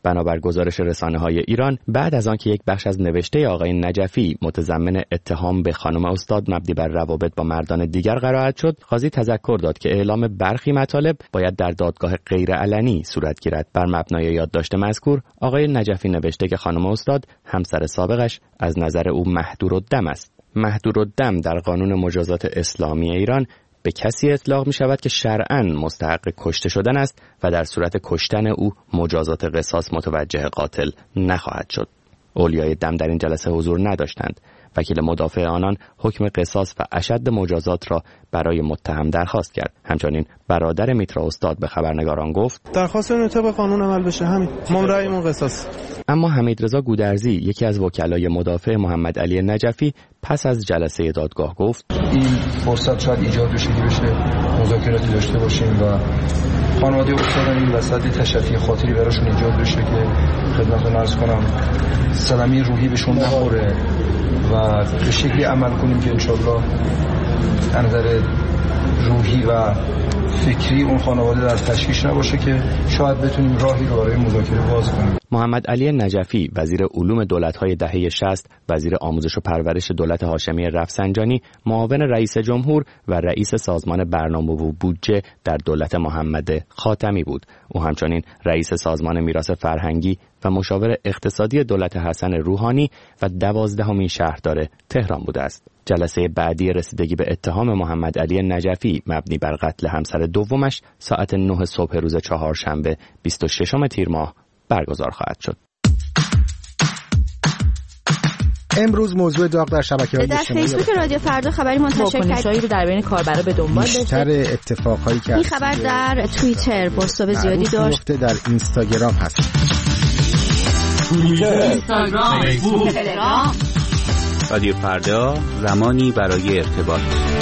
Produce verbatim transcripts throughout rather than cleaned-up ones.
بنابر گزارش رسانه‌های ایران، بعد از آنکه یک بخش از نوشته آقای نجفی متضمن اتهام به خانم استاد مبنی بر روابط با مردان دیگر قرائت شد، قاضی تذکر داد که اعلام برخی مطالب باید در دادگاه غیرعلنی صورت گیرد. بر مبنای یادداشت مذکور، آقای نجفی نوشته که خانم استاد همسر سابقش از نظر او مهدورالدم است. مهدورالدم در قانون مجازات اسلامی ایران به کسی اطلاق می شود که شرعاً مستحق کشته شدن است و در صورت کشتن او مجازات قصاص متوجه قاتل نخواهد شد. اولیای دم در این جلسه حضور نداشتند. وکیل مدافع آنان حکم قصاص و اشد مجازات را برای متهم درخواست کرد. همچنین برادر میترا استاد به خبرنگاران گفت درخواست اینه طبق قانون عمل بشه، همین ما رأیمون قصاص. اما حمیدرضا گودرزی، یکی از وکلای مدافع محمد علی نجفی، پس از جلسه دادگاه گفت این فرصت شاید ایجاد بشه که بشه مذاکراتی داشته باشیم و خانواده استادان این وسط تشفی خاطری براشون ایجاد بشه که خدمتتون عرض کنم صدمه روحی بهشون نخوره و به شکلی عمل کنیم که انشالله از نظر روحی و فکری اون خانواده در تشویش نباشه که شاید بتونیم راهی رو برای مذاکره باز کنیم. محمد علی نجفی، وزیر علوم دولت‌های دهه شصت، وزیر آموزش و پرورش دولت هاشمی رفسنجانی، معاون رئیس جمهور و رئیس سازمان برنامه و بودجه در دولت محمد خاتمی بود. او همچنین رئیس سازمان میراث فرهنگی و مشاور اقتصادی دولت حسن روحانی و دوازدهمین شهردار تهران بوده است. جلسه بعدی رسیدگی به اتهام محمد علی نجفی مبنی بر قتل همسر دومش ساعت نه صبح روز چهارشنبه بیست و ششم تیر ماه برگزار خواهد شد. امروز موضوع داغ در شبکه‌های اجتماعی در فیسبوک رادیو فردا خبری منتشر کرد رو در بین کاربرا به دنبال داشت. بیشتر اتفاقایی که این خبر در توییتر بازتاب زیادی داشت. در اینستاگرام هست. توییتر، اینستاگرام، فیسبوک، تلگرام. رادیو فردا، زمانی برای ارتباط.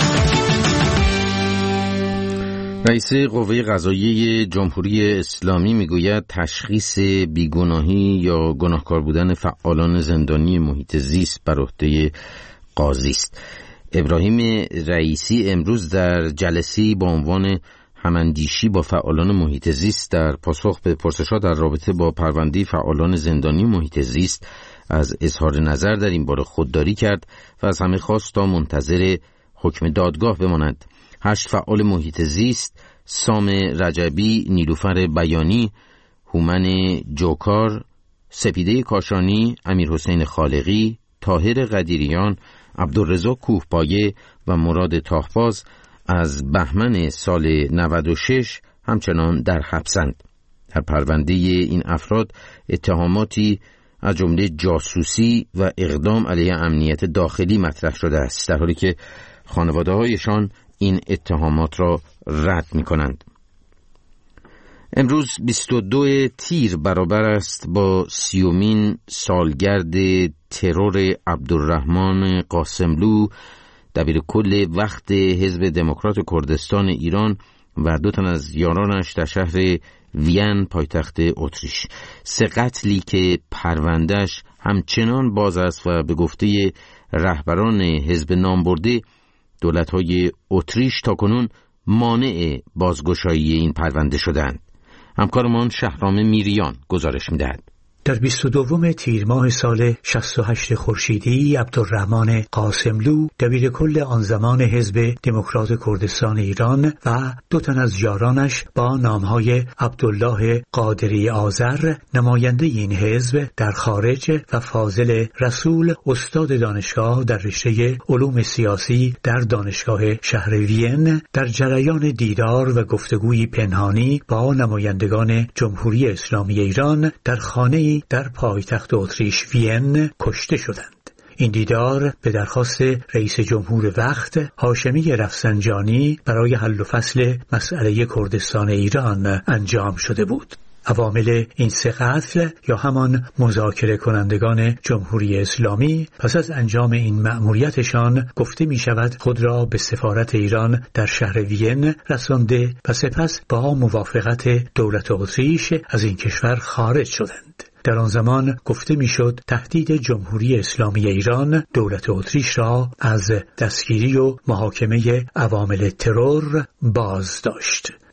رئیس قوه قضاییه جمهوری اسلامی میگوید تشخیص بیگناهی یا گناهکار بودن فعالان زندانی محیط زیست بر عهده قاضی است. ابراهیم رئیسی امروز در جلسه‌ای با عنوان هماندیشی با فعالان محیط زیست در پاسخ به پرسش‌ها در رابطه با پرونده فعالان زندانی محیط زیست از اظهار نظر در این باره خودداری کرد و از همه خواست تا منتظر حکم دادگاه بمانند. هشت فعال محیط زیست، سام رجبی، نیلوفر بیانی، هومن جوکار، سپیده کاشانی، امیر حسین خالقی، طاهر قدیریان، عبدالرضا کوهپایه و مراد تاهباز از بهمن سال نود و شش همچنان در حبسند. در پرونده این افراد اتهاماتی از جمله جاسوسی و اقدام علیه امنیت داخلی مطرح شده است، در حالی که خانواده‌هایشان این اتهامات را رد می‌کنند. امروز بیست و دو تیر برابر است با سیومین سالگرد ترور عبدالرحمن قاسملو، دبیر کل وقت حزب دموکرات کردستان ایران و دو تن از یارانش در شهر وین پایتخت اتریش. سه قتلی که پروندهش همچنان باز است و به گفته رهبران حزب نامبرده دولت‌های اتریش تاکنون مانع بازگشایی این پرونده شدند. همکارمان شهرام میریان گزارش می‌دهد. در بیست و دوم تیر ماه سال شصت و هشت خورشیدی عبدالرحمن قاسملو دبیر کل آن زمان حزب دموکرات کردستان ایران و دو تن از یارانش با نامهای عبدالله قادری آذر نماینده این حزب در خارج و فاضل رسول استاد دانشگاه در رشته علوم سیاسی در دانشگاه شهر وین در جریان دیدار و گفتگوی پنهانی با نمایندگان جمهوری اسلامی ایران در خانه در پایتخت اتریش وین کشته شدند. این دیدار به درخواست رئیس جمهور وقت هاشمی رفسنجانی برای حل و فصل مسئله کردستان ایران انجام شده بود. عوامل این سه قتل یا همان مذاکره کنندگان جمهوری اسلامی پس از انجام این مأموریتشان گفته می شود خود را به سفارت ایران در شهر وین رسانده و سپس با موافقت دولت اتریش از این کشور خارج شدند. در آن زمان گفته میشد تهدید جمهوری اسلامی ایران دولت اتریش را از دستگیری و محاکمه عوامل ترور باز داشت.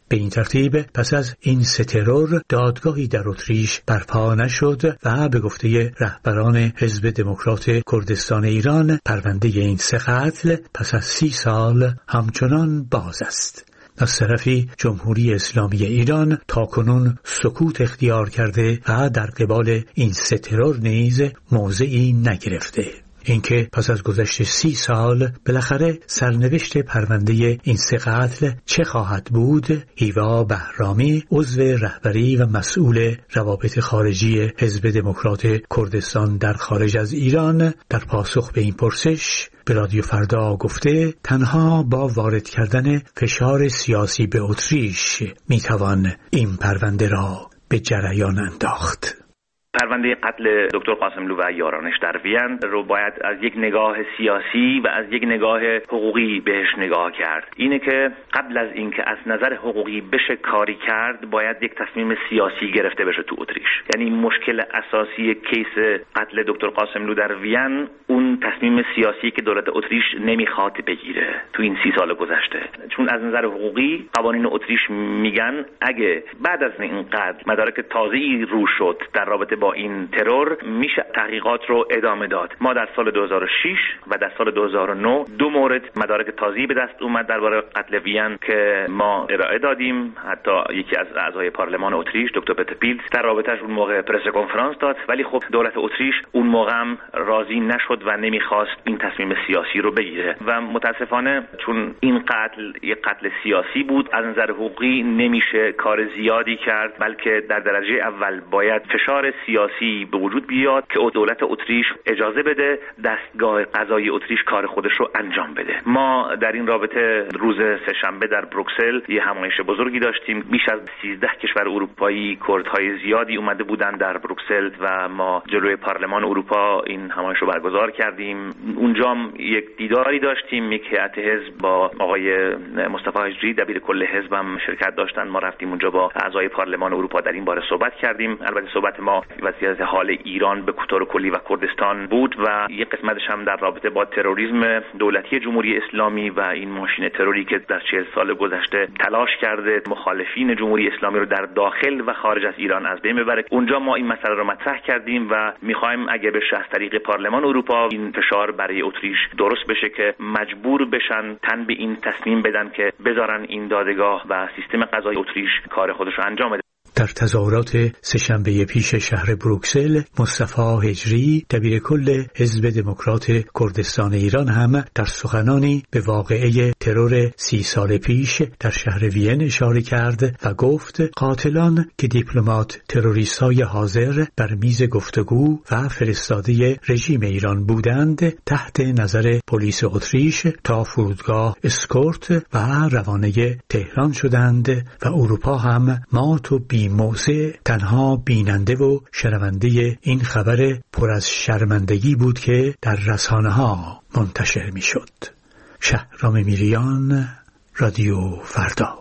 به این ترتیب پس از این سه ترور دادگاهی در اتریش برپا نشد و به گفته رهبران حزب دموکرات کردستان ایران پرونده این سه قتل پس از سی سال همچنان باز است. از طرفی جمهوری اسلامی ایران تاکنون سکوت اختیار کرده و در قبال این سه ترور نیز موضعی نگرفته. اینکه پس از گذشت سی سال بالاخره سرنوشت پرونده این سه قتل چه خواهد بود، هیوا بهرامی عضو رهبری و مسئول روابط خارجی حزب دموکرات کردستان در خارج از ایران در پاسخ به این پرسش به رادیو فردا گفته تنها با وارد کردن فشار سیاسی به اتریش میتوان این پرونده را به جریان انداخت. پرونده قتل دکتر قاسملو و یارانش در وین رو باید از یک نگاه سیاسی و از یک نگاه حقوقی بهش نگاه کرد. اینه که قبل از اینکه از نظر حقوقی بشه کاری کرد باید یک تصمیم سیاسی گرفته بشه تو اتریش. یعنی مشکل اساسی کیس قتل دکتر قاسملو در وین اون تصمیم سیاسی که دولت اتریش نمیخواد بگیره تو این سی سال گذشته. چون از نظر حقوقی قوانین اتریش میگن اگه بعد از این قتل مدارک تازه‌ای رو شد در رابطه با این ترور میشه تحقیقات رو ادامه داد. ما در سال دو هزار و شش و در سال دو هزار و نه دو مورد مدارک تازه‌ای به دست اومد درباره قتل وین که ما ارائه دادیم. حتی یکی از اعضای پارلمان اتریش دکتر پترپیلز در رابطه‌اش اون موقع پرس کنفرانس داد، ولی خب دولت اتریش اون موقع هم راضی نشد و نمیخواست این تصمیم سیاسی رو بگیره و متاسفانه چون این قتل یک قتل سیاسی بود از نظر حقوقی نمیشه کار زیادی کرد، بلکه در درجه اول باید فشار سیاسی به وجود بیاد که دولت اتریش اجازه بده دستگاه قضایی اتریش کار خودش رو انجام بده. ما در این رابطه روز سه‌شنبه در بروکسل یه همایش بزرگی داشتیم. بیش از سیزده کشور اروپایی، کردهای زیادی اومده بودن در بروکسل و ما جلوی پارلمان اروپا این همایش رو برگزار کردیم. اونجا یک دیداری داشتیم، یک هیئت حزب با آقای مصطفی هجری دبیر کل حزب هم شرکت داشتن. ما رفتیم اونجا با اعضای پارلمان اروپا در این باره صحبت کردیم. البته صحبت ما وضعیت حال ایران به طور کلی و کردستان بود و یک قسمتش هم در رابطه با تروریسم دولتی جمهوری اسلامی و این ماشین تروری که در چهل سال گذشته تلاش کرده مخالفین جمهوری اسلامی رو در داخل و خارج از ایران از بین ببره. اونجا ما این مسئله رو مطرح کردیم و می‌خوایم اگه بشه از طریق پارلمان اروپا این فشار برای اتریش درست بشه که مجبور بشن تن به این تصمیم بدن که بذارن این دادگاه و سیستم قضایی اتریش کار خودش رو انجام بده. در تظاهرات سه‌شنبه پیش شهر بروکسل، مصطفی هجری دبیر کل حزب دموکرات کردستان ایران هم در سخنانی به واقعه ترور سی سال پیش در شهر وین اشاره کرد و گفت قاتلان که دیپلمات تروریستای حاضر بر میز گفتگو و فرستاده رژیم ایران بودند تحت نظر پلیس اتریش تا فرودگاه اسکورت و روانه تهران شدند و اروپا هم مات و بی موضع تنها بیننده و شنونده این خبر پر از شرمندگی بود که در رسانه ها منتشر می شد. شهرام میریان، رادیو فردا.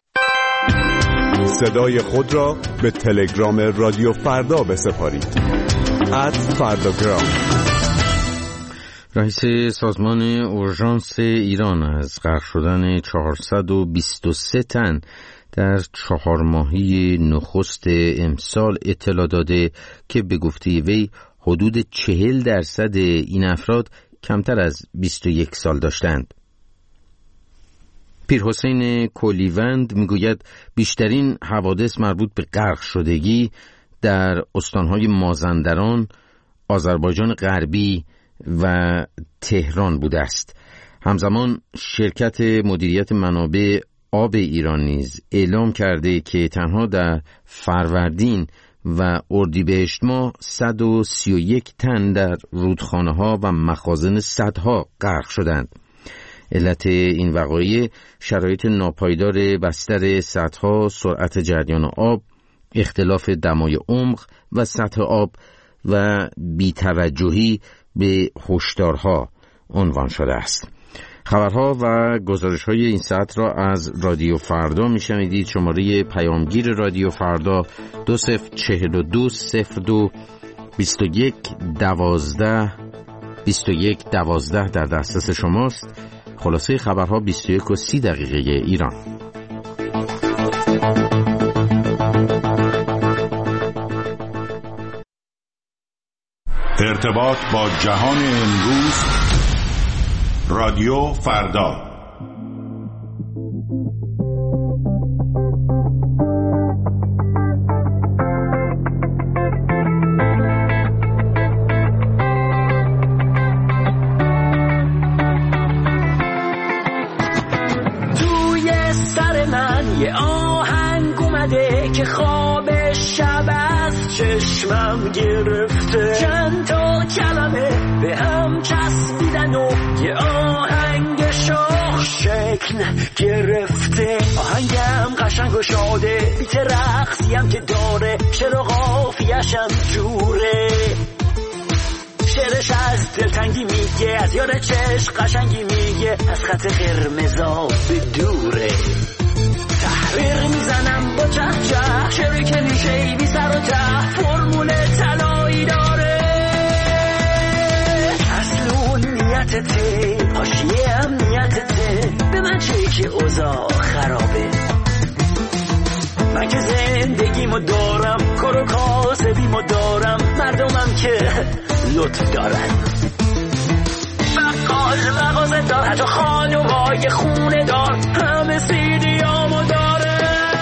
صدای خود را به تلگرام رادیو فردا بسپارید. ات فرداگرام. رئیس سازمان اورژانس ایران از غرق شدن چهارصد و بیست و سه تن در چهار ماهی نخست امسال اطلاع داده که به گفته وی حدود چهل درصد این افراد کمتر از بیست و یک سال داشتند. پیرحسین کلیوند میگوید بیشترین حوادث مربوط به غرق شدگی در استانهای مازندران، آذربایجان غربی و تهران بوده است. همزمان شرکت مدیریت منابع آب ایران نیز اعلام کرده که تنها در فروردین و اردیبهشت ماه صد و سی و یک تن در رودخانه‌ها و مخازن سدها غرق شدند. علت این وقایع شرایط ناپایدار بستر سدها، سرعت جریان آب، اختلاف دمای عمق و سطح آب و بی‌توجهی به هشدارها عنوان شده است. خبرها و گزارش‌های این ساعت را از رادیو فردا می‌شنوید. شماره پیامگیر رادیو فردا دو صفر چهل و دو صفر دو بیست و یک دوازده بیست و یک دوازده در دسترس شماست. خلاصه خبرها بیست و یک و سی دقیقه ایران. ارتباط با جهان امروز. رادیو فردا. توی سر من یه آهنگ اومده که خواب شب از چشمم گرفته، چند تا کلمه به هم چسبیدن و یه آهنگ شاخ شکل گرفته. آهنگم قشنگ و شاده، بیت رقصیم که داره، شعر و قافیه‌شم جوره. شعرش از دلتنگی میگه، از یار چشم قشنگی میگه، از خط قرمزا به دوره. تحریر میزنم با چه چه، شعر کلیشه‌ای بی سر و ته، فرمول طلایی داره. اصلون نیتته، حاشیه هم نیتته، به من چه که اوضاع خرابه. من که زندگیمو دارم، کار و کاسبیمو دارم، مردمم که لطف دارن. بقال مغازه دار، حتی خانومای خونه دار، همه سیدیامو داره.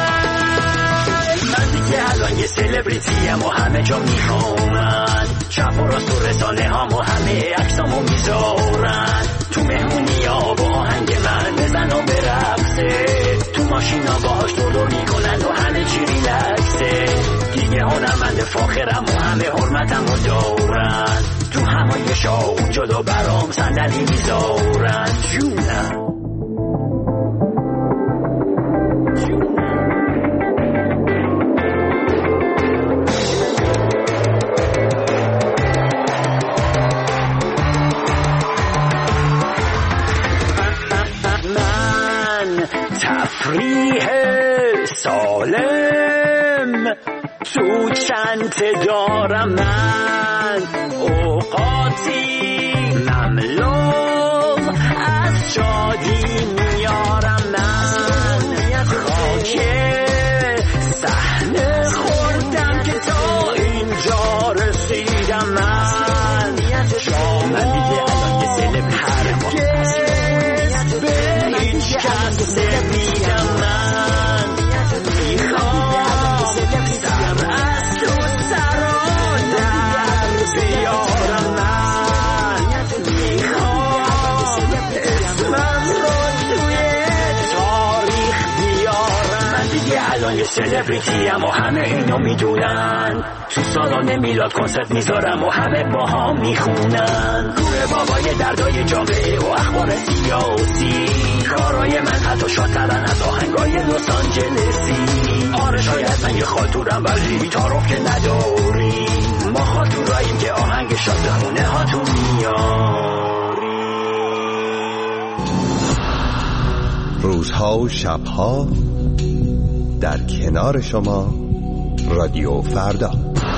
من دیگه الان یه سلبریتیم و همه جا میخوامن، چپ و راست و رسانه هامو همه عکسامو میذارن. تو مهمونی ها با آهنگ من بزن و برقصه، تو ماشینا باهاش دور میکنن و همه چی ریلکسه. دیگه هنرمند فاخرم و همه حرمتم رو دارن، تو همایشا جدا برام صندلی میذارن. جونم تفریح سالم تو چند دارم، من اوقاتی مملو از شادی میارم. من خاک صحنه خوردم که تا اینجا رسیدم. من من دیگه الان یه سلب هرگز به هیچ کس نمیدم. من میخوام سر از تو سرا در بیارم. من میخوام اسمم رو توی تاریخ بیارم. من دیگه الان یه سلبریتیم و همه اینو میدونن، تو سالن میلاد کنسرت میذارم و همه با هم میخونن. گوه بابای دردای جامعه و اخبار سیاسی، کارای من حتی شادترن از آهنگای لس آنجلسی. آره شاید من یه خاطورم ولی تعارف که نداریم، ما خاطوراییم که آهنگ شاد خونه هاتون میاری. روزها و شبها در کنار شما، رادیو فردا.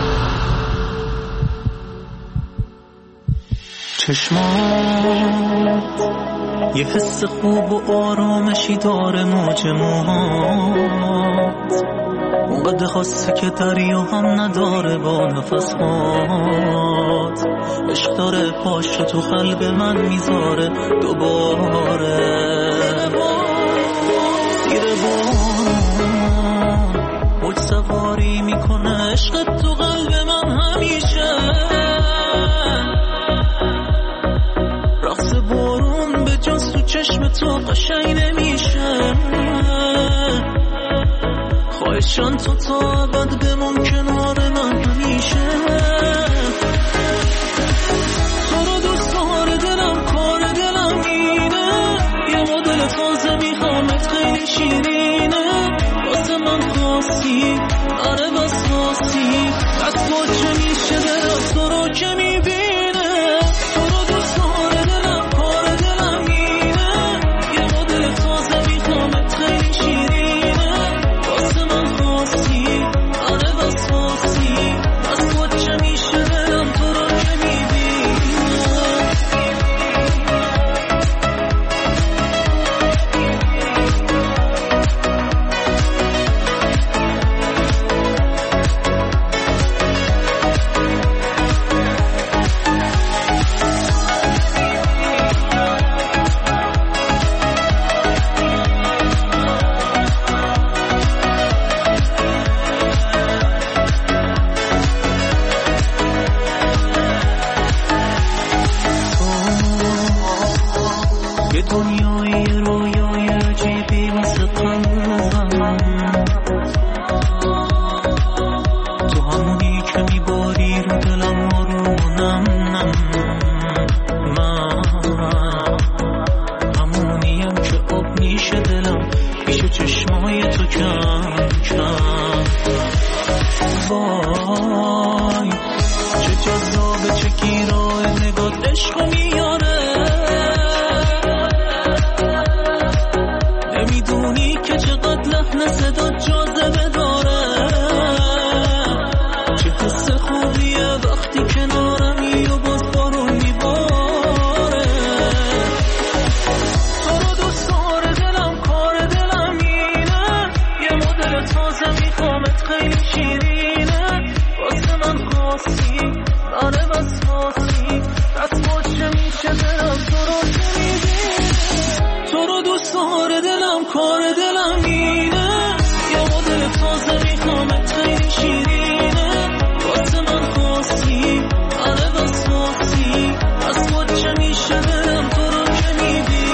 چشمات یه حس خوب و آرامشی داره، موج موهات اونقدر خاصه که دریا هم نداره با نفسات. عشق داره پاشو تو قلب من میذاره دوباره. زیر بارون موج سواری میکنه، عشق تو قلب من همیشه. رقص بارون به جز تو چشم تو قشنگ نمیشه. خواهشان تو تا ابد بمون کنار من همیشه. تو رو دوست داره دلم، کار دلم اینه، یه مدل تازه میخوامت خیلی شیرینه. واسه من خاصی، آره بس خاصی، از تو چه میشه دلم تو رو که میبینه. تو رو دوست داره دلم، کار دلم اینه، یه مدل تازه میخوامت خیلی شیرینه. واسه من خاصی، آره بس خاصی، از تو چه میشه دلم تو رو که میبینه. وقتی کنارمی و باز بارون میباره. تو رو دوست داره دلم، کار دلم اینه، یه مدل تازه میخوامت خیلی شیرینه. واسه من خاصی ناره بس خاصی، دست باشه میشه دلم تو رو که میبینه. تو رو دوست داره دلم، کار دلم اینه، یه مدل تازه میخوامت خیلی شیرینه. واسه من خاصی ناره بس خاصی، دست باشه میشه دلم تو رو که میبینه.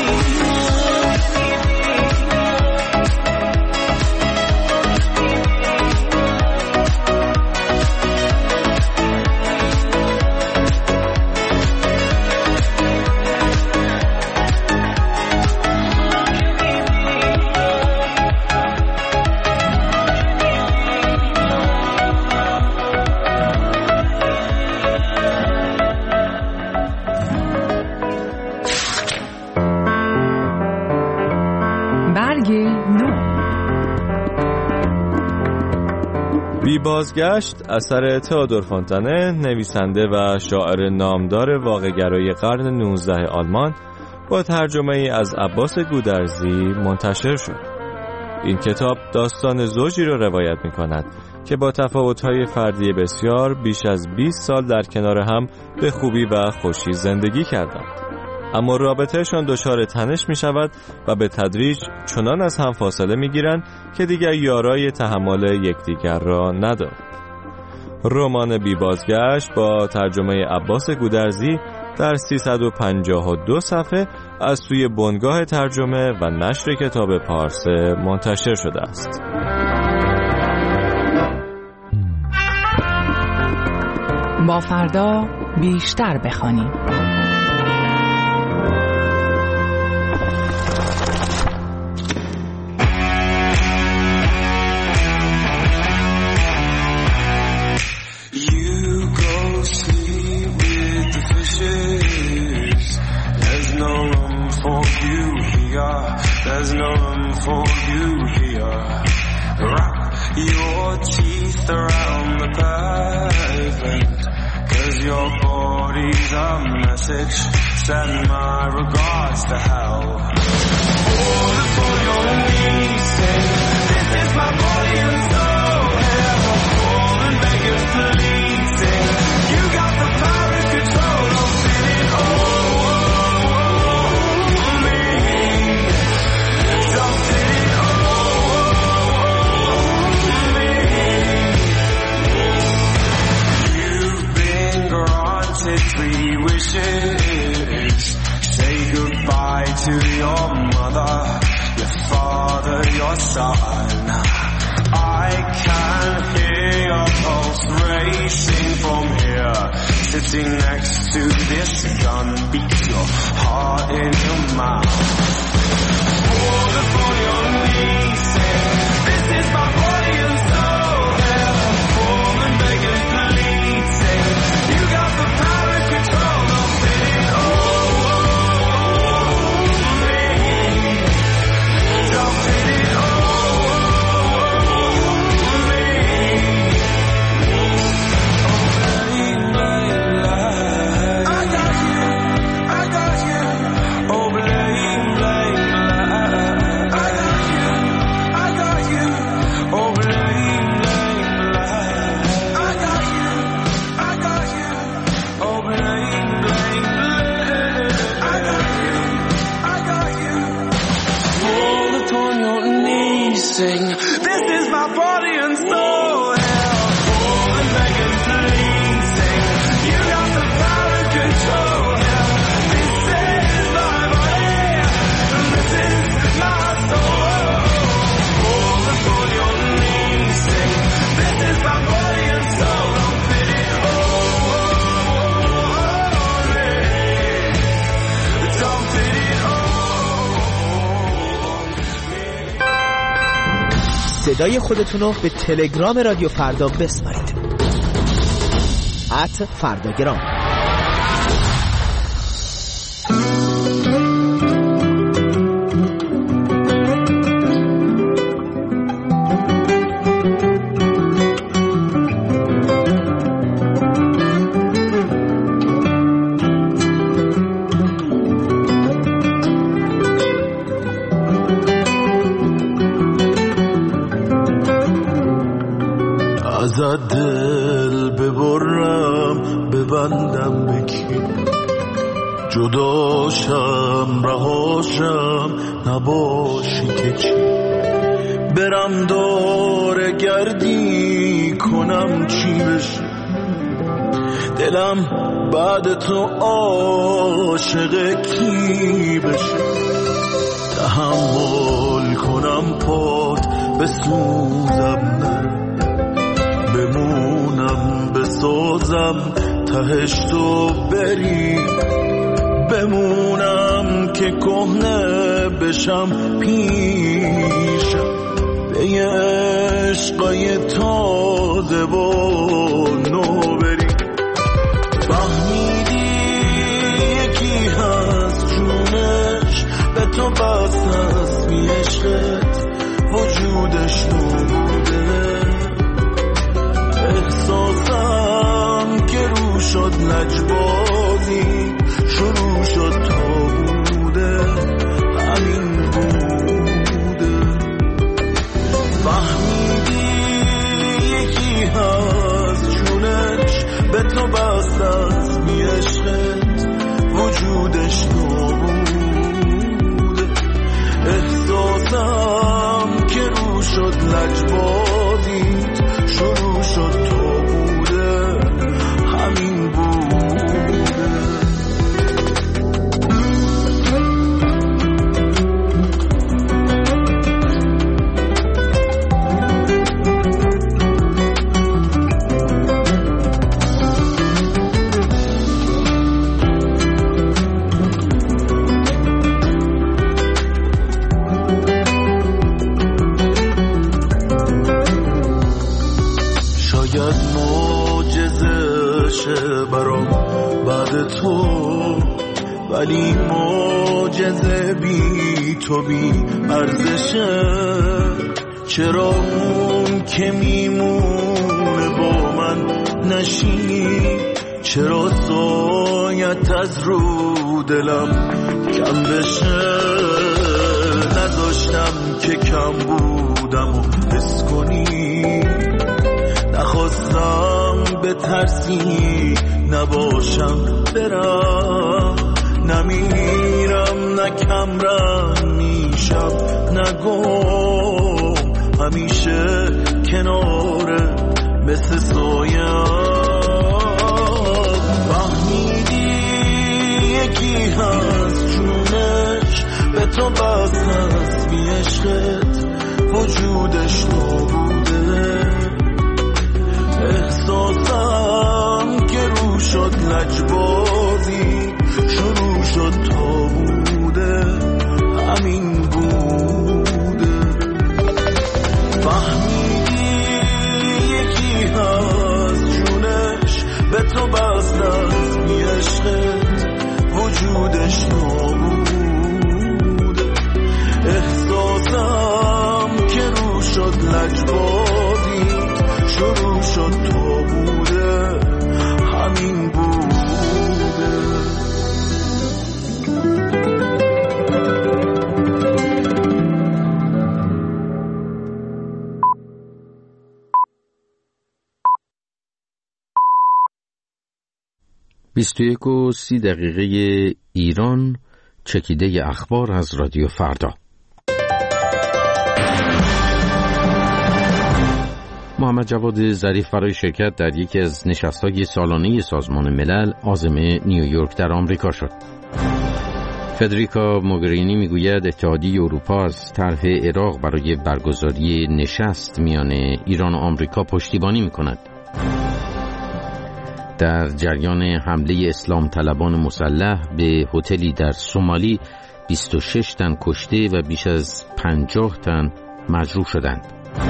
بی بازگشت اثر تئودور فونتانه، نویسنده و شاعر نامدار واقع‌گرای قرن نوزدهم آلمان، با ترجمه ای از عباس گودرزی منتشر شد. این کتاب داستان زوجی را روایت می کند که با تفاوت‌های فردی بسیار بیش از بیست سال در کنار هم به خوبی و خوشی زندگی کردند. اما رابطهشان دچار تنش می شود و به تدریج چنان از هم فاصله می گیرند که دیگر یارای تحمل یکدیگر را ندارند. رمان بی بازگشت با ترجمه عباس گودرزی در سیصد و پنجاه و دو صفحه از سوی بنگاه ترجمه و نشر کتاب پارسه منتشر شده است. با فردا بیشتر بخوانیم. There's no room for you here. Wrap your teeth around the pavement, 'cause your body's a message. Send my regards to hell. Fall upon your knees, sing, this is my body and soul. Hell, fall and beg you please, sing, you got the power and control of feeling all. Three wishes. Say goodbye to your mother, your father, your son. I can hear your pulse racing from here. Sitting next to this gun, beat your heart in your mouth. Fall upon your knees, say, this is my body and soul. Hell, fall and beg and plead, say, you got the power. Sing, this is my body and soul. Hell, fall and beg and please, sing, you got the power and control. Hell, this is my body and this is my soul. Fall upon your knees, sing, this is my body and soul. Don't pity, oh, don't pity, oh. صدای خودتون رو به تلگرام رادیو فردا بسپارید. ات فرداگرام. ببندم بکی جداشم رهاشم نباشی که چی برم دور گردی کنم چی بشه دلم بعد تو عاشق کی بشه تحمل کنم پات بسوزم نه بمونم بسازم تهش تو بری بمونم که کهنه بشم پیشم به یه عشقای تازه و نو بری فهمیدی یکی هست جونش به تو بست هست بی عشقت وجودش نبوده احساسم که رو شد لجبازی شروع شد تا بوده همین بوده فهمیدی یکی هست جونش به تو بست از بی عشقت وجودش نبوده احساسم که رو شد لجبازی شروع شد تا بوده همین بوده برام بعد تو ولی معجزه بی تو بی ارزشه چرا اون که میمونه با من نشی چرا سایت از رو دلم کم بشه نذاشتم که کم بودم و حس کنی نخواستم به ترسی نباشم برم نمیرم نه کمرنگ میشم نگم همیشه کناره مثل سایه فهمیدی یکی هست جونش به تو بست هست بی عشقت وجودش نبوده احساسم که رو شد لجبازی شروع شد تا بوده همین بوده فهمیدی یکی هست جونش به تو بست از بی عشقت وجودش نبوده احساسم که رو شد لجبازی شروع شد تا بوده همین بوده بیست و یک و سی دقیقه ایران چکیده اخبار از رادیو فردا. محمد جواد ظریف برای شرکت در یکی از نشست‌های سالانه سازمان ملل عازم نیویورک در آمریکا شد. فدریکا موگرینی میگوید اتحادیه اروپا از طرح عراق برای برگزاری نشست میان ایران و آمریکا پشتیبانی میکند. در جریان حمله اسلام طلبان مسلح به هتلی در سومالی بیست و شش تن کشته و بیش از پنجاه تن مجروح شدند.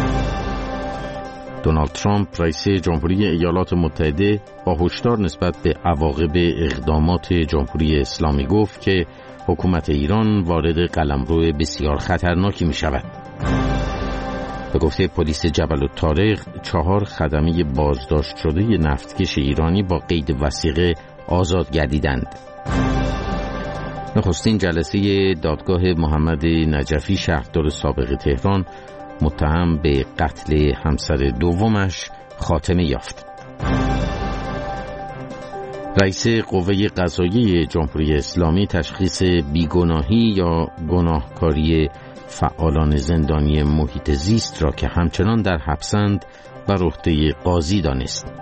دونالد ترامپ رئیس جمهوری ایالات متحده با هشدار نسبت به عواقب اقدامات جمهوری اسلامی گفت که حکومت ایران وارد قلمرو بسیار خطرناکی می شود. به گفته پلیس جبل الطارق چهار خدمه بازداشت شده نفتکش ایرانی با قید وثیقه آزاد گردیدند. نخستین جلسه دادگاه محمد نجفی شهردار سابق تهران متهم به قتل همسر دومش خاتمه یافت. رئیس قوه قضاییه جمهوری اسلامی تشخیص بیگناهی یا گناهکاری فعالان زندانی محیط زیست را که همچنان در حبسند بر عهده قاضی دانست.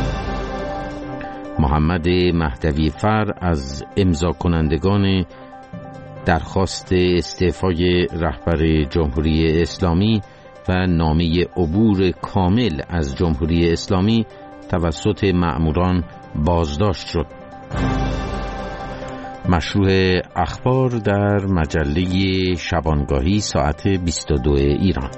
محمد مهدوی فر از امضا کنندگان درخواست استعفای رهبر جمهوری اسلامی و نامه عبور کامل از جمهوری اسلامی توسط مأموران بازداشت شد. مشروع اخبار در مجله شبانگاهی ساعت بیست و دو ایران.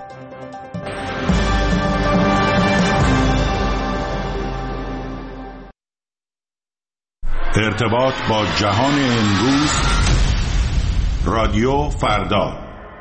ارتباط با جهان امروز، رادیو فردا.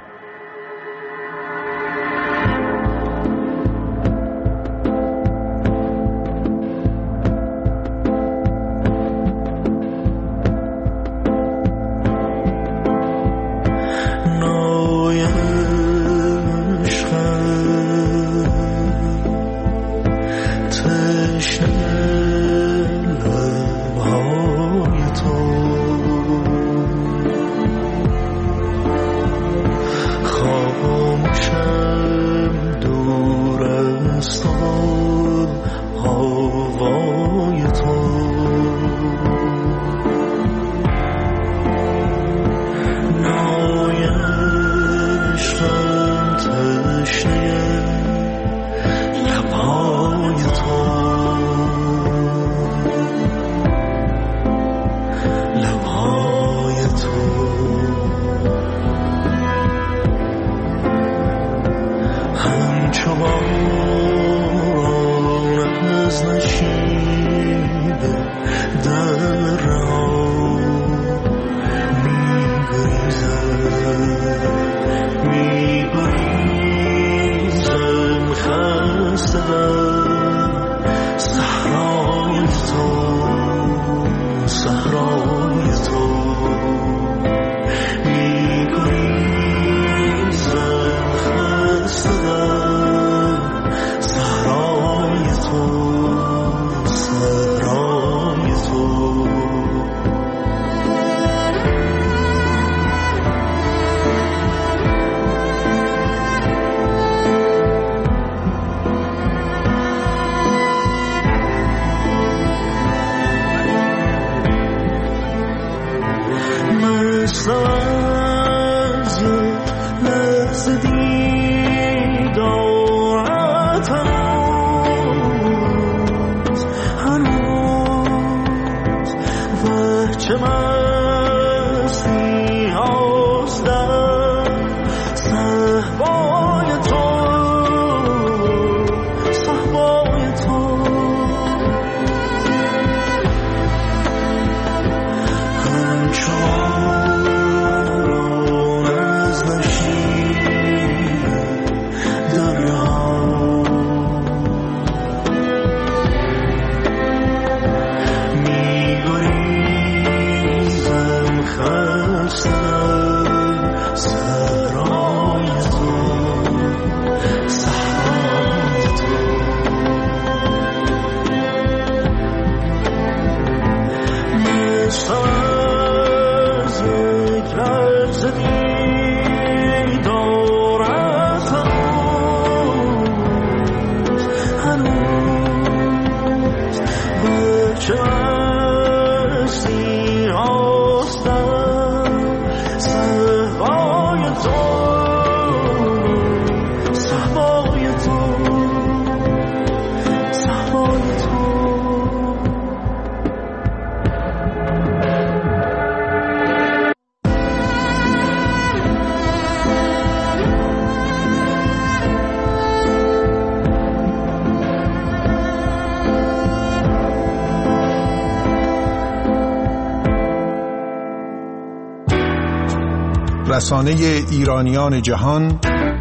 رسانه ایرانیان جهان،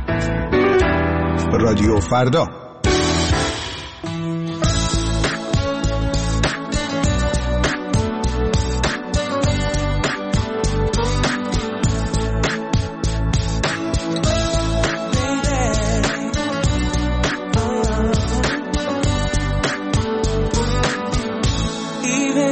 رادیو فردا. Even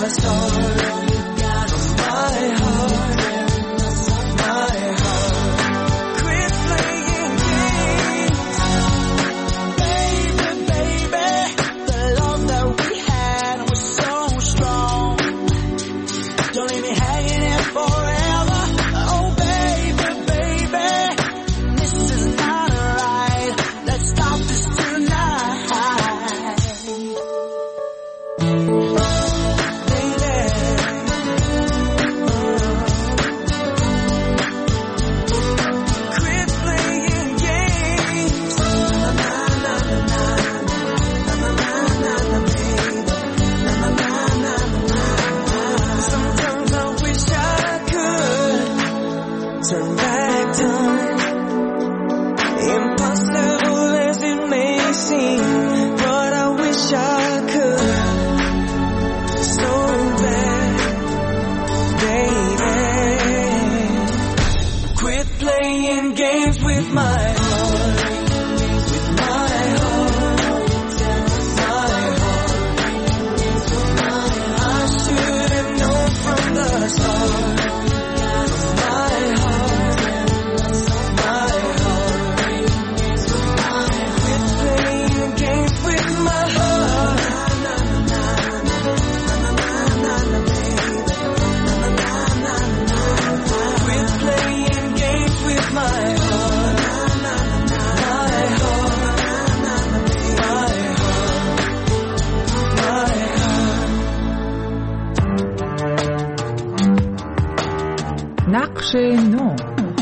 نقش نو.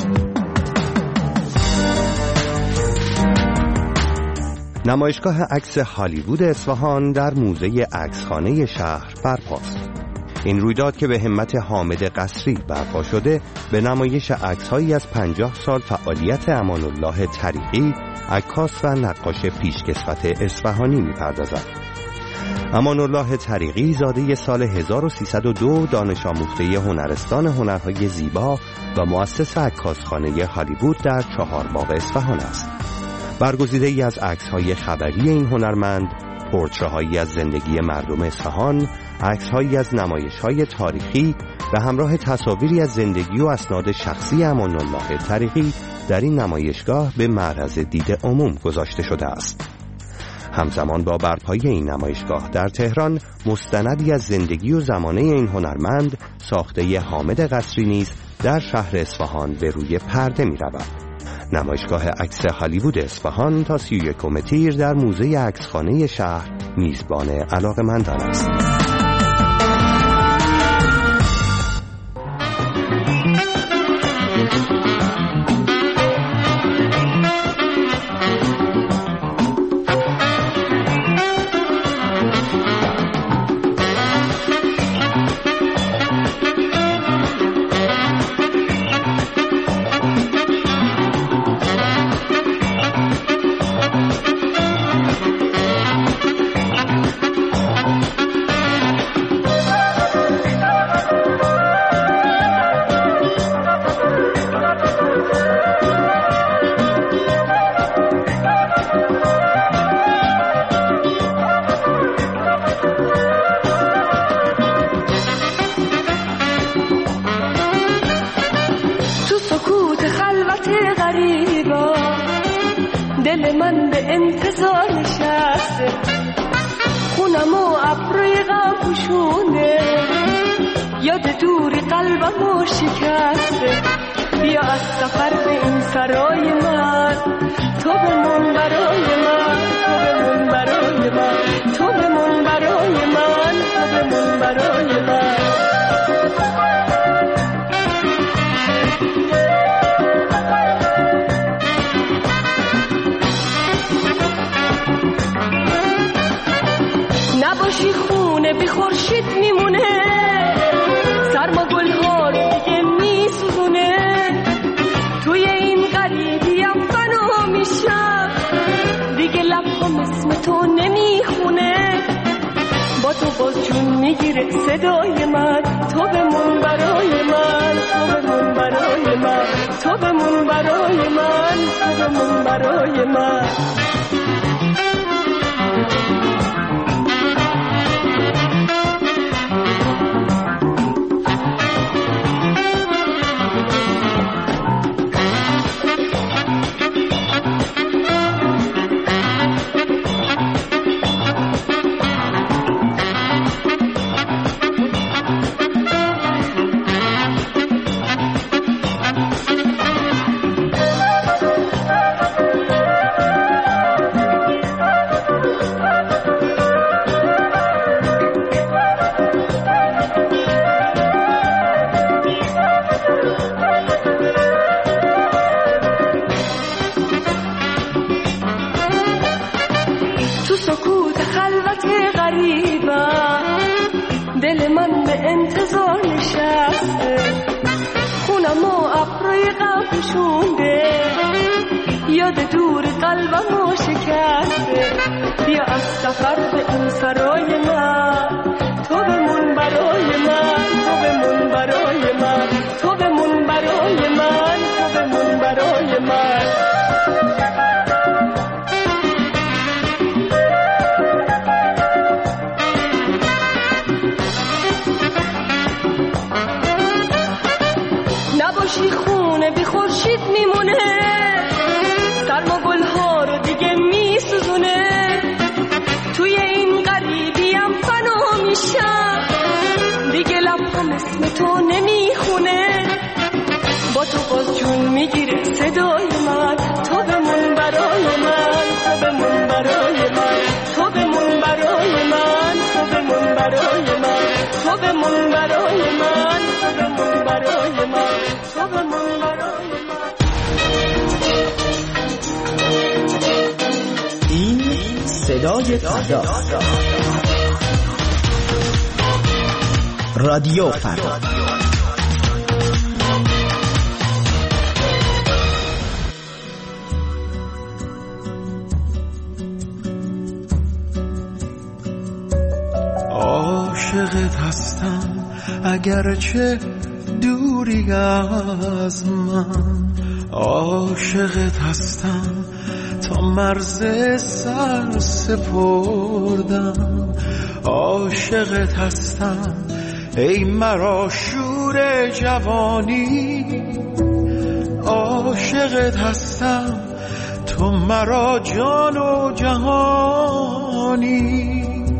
نمایشگاه عکس هالیوود اصفهان در موزه عکسخانه شهر برپاست. این رویداد که به همت حامد قصری برپا شده به نمایش عکس‌هایی از پنجاه سال فعالیت امان الله طریقی، عکاس و نقاش پیشکسوت اصفهانی می‌پردازد. امان الله طریقی زاده سال هزار و سیصد و دو دانش آموخته هنرستان هنرهای زیبا و مؤسس عکاسخانه هالیوود در چهارباغ اصفهان است. برگزیده ای از عکس‌های خبری این هنرمند، پورتره‌هایی از زندگی مردم اصفهان، عکس‌هایی از نمایش‌های تاریخی و همراه تصاویری از زندگی و اسناد شخصی امان الله طریقی در این نمایشگاه به معرض دید عموم گذاشته شده است. همزمان با برپایی این نمایشگاه در تهران، مستندی از زندگی و زمانه این هنرمند ساخته حامد قصری نیز در شهر اصفهان به روی پرده می رود. نمایشگاه عکس هالیوود اصفهان تا سی و یکم تیر در موزه عکسخانه شهر میزبان علاقه‌مندان است. دل من به انتظار نشسته، خونم و ابروی غم پوشونده، یاد دوری قلبم شکسته. بیا از سفر به این سرای من، تو بمون برای من، تو بمون برای من، تو بمون برای من، تو بمون برای من. نباشی خونه بی خورشید میمونه، سرما گل‌ها رو دیگه میسوزونه. توی این غریبیم فنا میشم، دیگه لب‌هام اسم تو نمیخونه. با تو باز جون میگیره صدای من، تو بمون برای من، تو بمون برای من، تو بمون برای من، تو بمون برای من. غریبم، دل من به انتظار نشسته، خونم و ابروی غم پوشونده، یاد دور قلبم شکسته. بیا از سفر به این سرای من، تو بمون برای من، تو بمون برای من، تو بمون برای من، تو بمون برای من. نباشی خونه بی خورشید میمونه، سرما گلها رو دیگه میسوزونه، توی این غریبیم فنا میشم، دیگه لبم اسم تو نمیخونه، با تو باز جون میگیره صدای من، تو بمون برای من، تو بمون برای من، تو بمون برای من، تو بمون برای من، تو بمون برای من، تو بمون برای من، تو بمون برای من. این صدای فردا، رادیو فردا. عاشقت هستم اگرچه دوری از من، عاشقت هستم تا مرز سر سپردم، عاشقت هستم ای مرا شور جوانی، عاشقت هستم تو مرا جان و جهانی.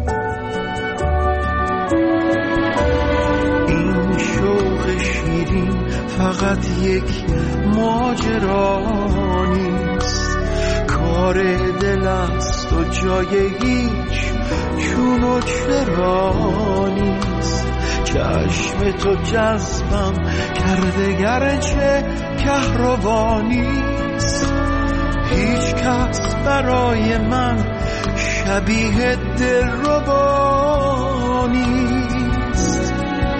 این شوق شیرین فقط یک ماجرا نیست، کار دل است و جای هیچ چون و چرا نیست، چشم تو جذبم کرده گرچه کهربانیست، هیچ کس برای من شبیه دلربا نیست.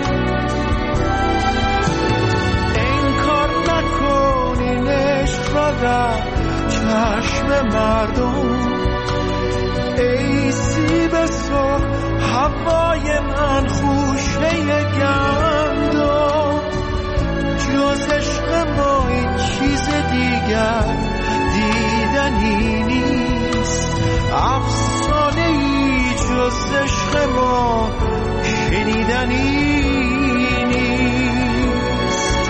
این کار نکنین عشق را در چشم مردم، ای سیب سرخ هوای من خوشه گندم، جز عشق ما این چیز دیگر دیدنی نیست، افسانه ای جز عشق ما شنیدنی نیست.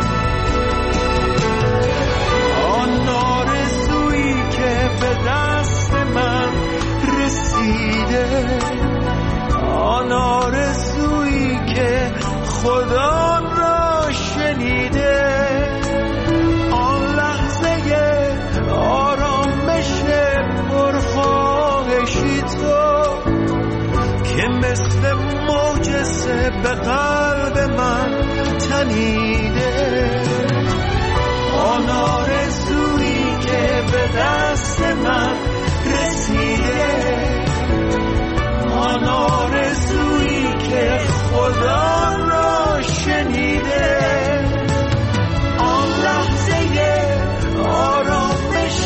آن آرزویی که به دست من رسیده، آن آرزویی که خدا را شنیده، آن لحظه آرامش پرخواهشی تو که مثل معجزه به قلب من تنیده، آن آرزویی که به دست من رسیده، آن آرزویی که خدا را شنیده، آن لحظه آرامش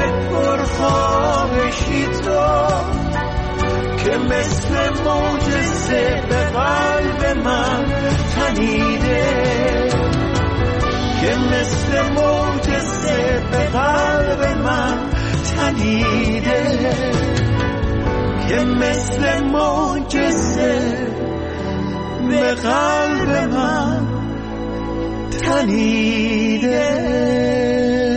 پرخواهشی تو که مثل معجزه به قلب من تنیده، که مثل معجزه به قلب من تنیده، که مثل معجزه به قلب من تنیده.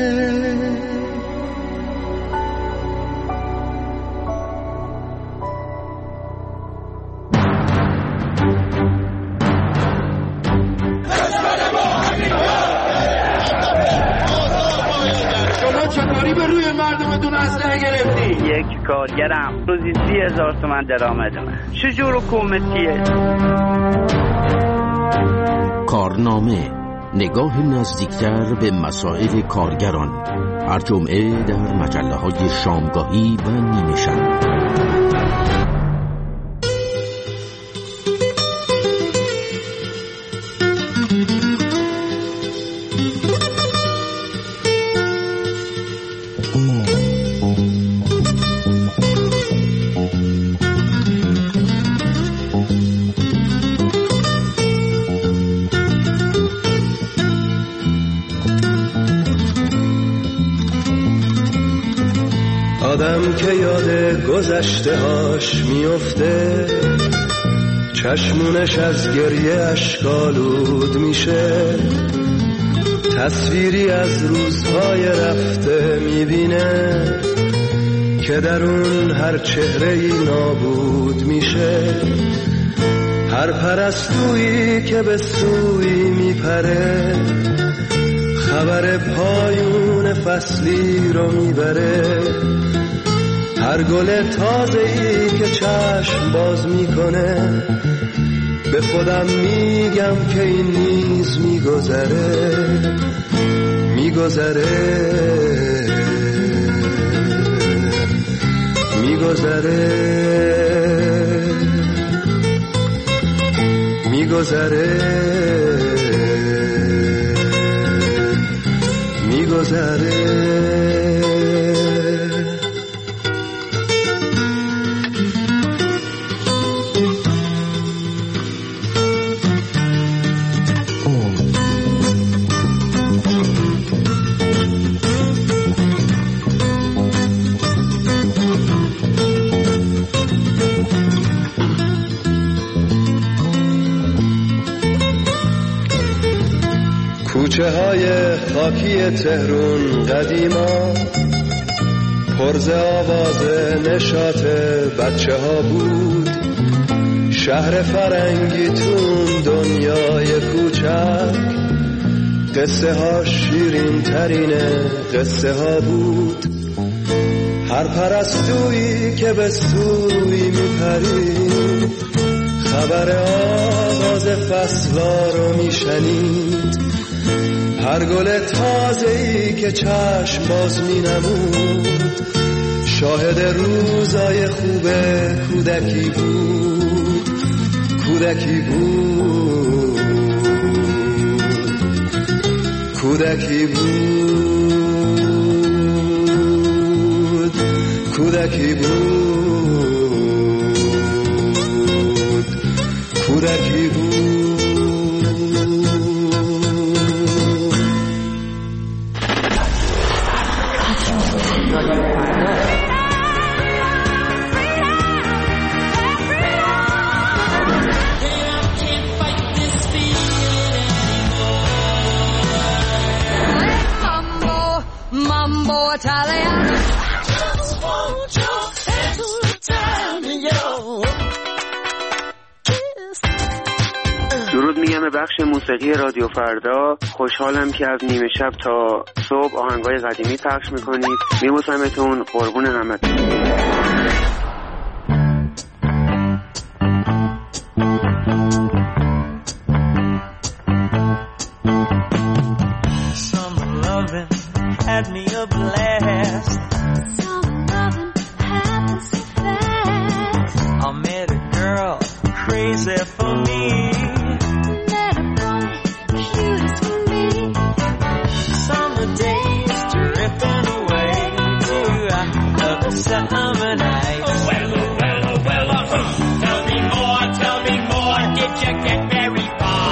چطوری به روی مردمتون اسلحه گرفتی؟ یک کارگرم روزی سی هزار تومن درآمدمه. چجور حکومتیه؟ کارنامه، نگاه نزدیکتر به مسائل کارگران، هر جمعه در مجله های شامگاهی و نیمه شب. آدم که یاد گذشته هاش میفته چشمونش از گریه اشکالود میشه، تصویری از روزهای رفته میبینه که در اون هر چهره‌ای نابود میشه. هر پرستویی که به سوی میپره خبر پایون فصلی رو میبره. هر گل تازه‌ای که چشم باز میکنه به خودم میگم که این نیز میگذره میگذره میگذره میگذره میگذره. کوچه های خاکی تهرون قدیما پرز آواز نشاط بچه ها بود. شهر فرنگی تون دنیای کوچک قصه ها شیرین ترین قصه ها بود. هر پرستویی که به سوی میپرید خبر آغاز فصلا رو میشنید. هر گل تازه‌ای که چشم باز می نمود شاهد روزای خوب کودکی بود کودکی بود کودکی بود کودکی بود کودکی بود. درود میگم به بخش موسیقی رادیو فردا. خوشحالم که از نیمه شب تا صبح آهنگای قدیمی پخش میکنید. میبوسمتون، قربون همتون. Had me a blast. Some loving happened so fast. I met a girl crazy for me. Met a boy cute for me. Summer days drifting away to another summer night. Oh well, oh well, oh well. Oh, tell me more, tell me more. Did you get very far?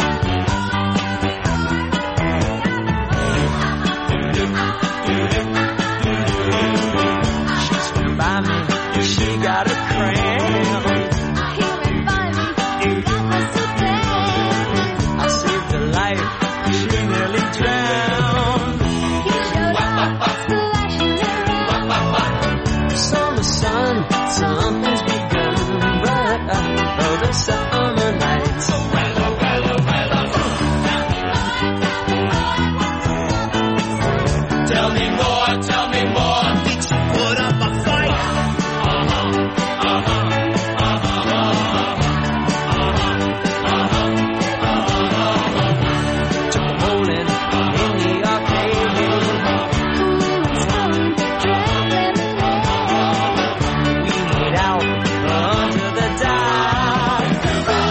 She got a cramp. He went by me, that was so damn. I saved her life, she nearly drowned. He showed up, splashing around. Summer sun, something's begun. But oh, the summer nights. Oh well, oh well, oh well, oh. Tell me more, tell me more. Did you put up a fight? Under the dark.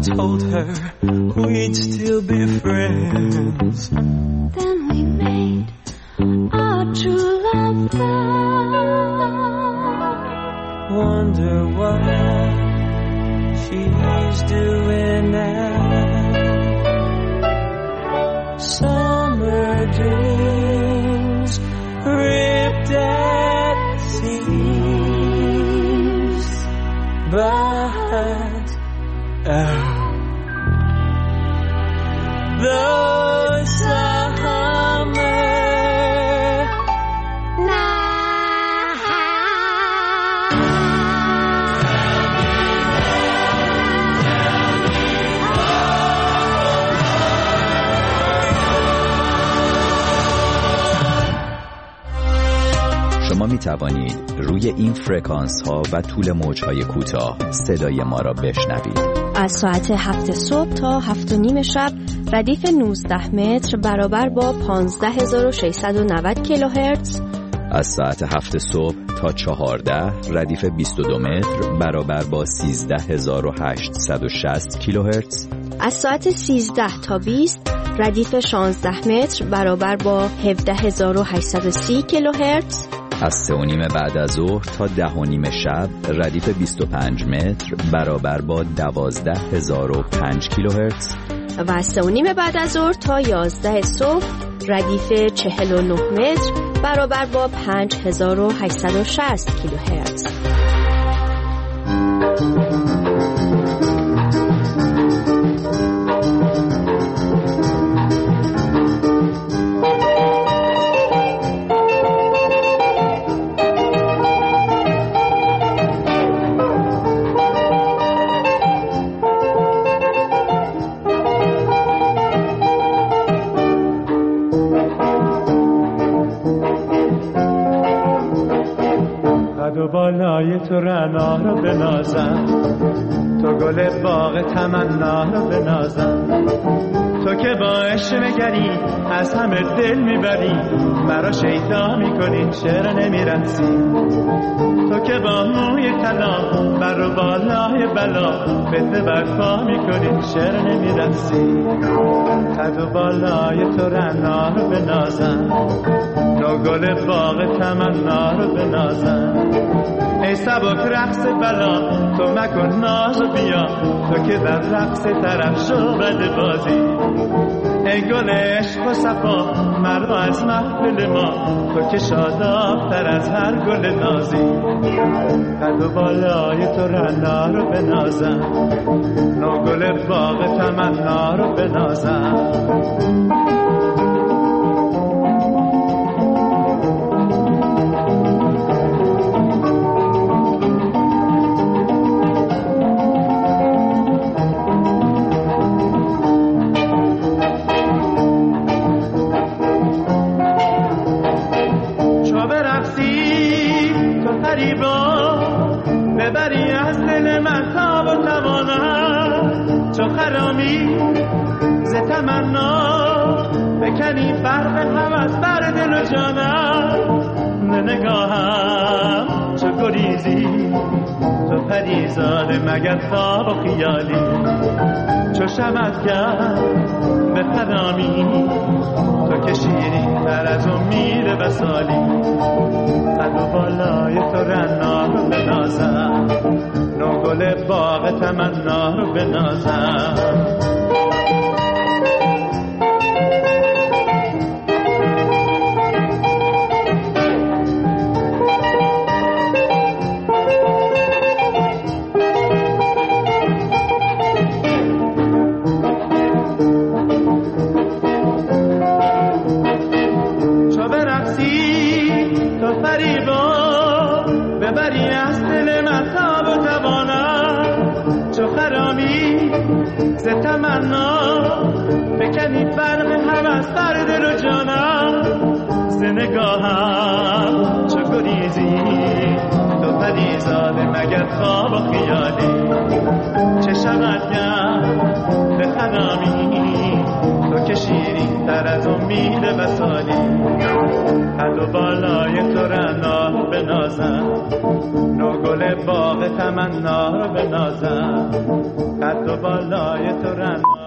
told her we'd still be friends. Then we made our true love vow. Wonder what she's doing now. Summer dreams ripped at seams, but oh, the summer شما می توانید روی این فرکانس ها و طول موج های کوتاه صدای ما را بشنوید. از ساعت هفت صبح تا هفت و نیم شب ردیف نوزده متر برابر با پانزده هزار و ششصد و نود کیلوهرتز. از ساعت هفت صبح تا چهارده ردیف بیست و دو متر برابر با سیزده هزار و هشتصد و شصت کیلوهرتز. از ساعت سیزده تا بیست ردیف شانزده متر برابر با هفده هزار و هشتصد و سی کیلوهرتز. از سه و نیم بعد از ظهر تا ده و نیم شب ردیف بیست و پنج متر برابر با دوازده هزار و پنج کیلوهرتز. و از سه و نیم بعد از ظهر تا یازده صبح ردیف چهل و نه متر برابر با پنج هزار و هشتصد و شصت کیلوهرتز. بالای تو رعنا رو بنازم، تو گل باغ تمنا رو بنازم، تو که با عشق نگری از همه دل میبری، مرا شیطان میکنی چرا نمیرسی، تو که با موی طلا بر و بالای بلا فتنه برپا میکنی چرا نمیرسی، قد و بالای تو رعنا رو بنازم، تو گل باغ تمنا رو بنازم، ای سبک رقص بلا تو مکن ناز و بیا، تو که در رقص طرف شو بد بازی، ای گل عشق و صفا مرا از محفل ما، تو که شاداب تر از هر گل نازی، قد و بالای تو رعنا رو بنازم، نو گل باغ تمنا رو بنازم. ببری از دل من تاب و توانم، چو خرامی ز تمنا بکنی فرق هوس بر دل و جانم، نگاهم چو گریزی تو پریزاده مگر خواب و خیالی، چو شمعگر به خرامی تو که شیرین تر از امید وصالی، قد و بالای تو رعنا رو بنازم، نو گل باغ تمنا رو بنازم. ببری از دل من تاب و توانم، چو خرامی ز تمنا بکنی فرق هوس بر دل و جانم، ز نگاهم چو گریزی تو پریزاده مگر خواب و خیالی، چه شود گر به خرامی تو که شیرین تر از امید وصالی، قد و بالای تو رعنا رو بنازم، نو گل باغ تمنا رو بنازم، قد تو بالای تو رن